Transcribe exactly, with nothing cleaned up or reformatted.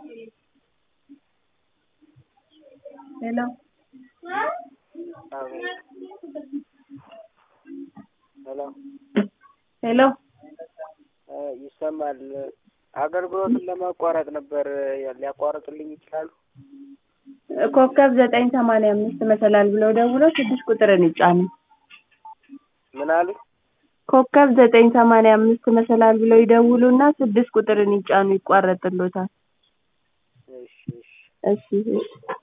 ሄሎ ሄሎ ሄሎ ይሰማል። አገልግሎቱን ለማቋረጥ ነበር ሊያቋርጡልኝ ይችላሉ? ኮከብ ዘጠኝ ሰማንያ አምስት መሰላል ብለው ደውለው ስድስት ቁጥርን ይጫኑ። ምን አሉ? ኮከብ ዘጠኝ ሰማንያ አምስት መሰላል ብለው ይደውሉና ስድስት ቁጥርን ይጫኑ ይቋረጥልዎታል። እሺ እሺ እሺ እሺ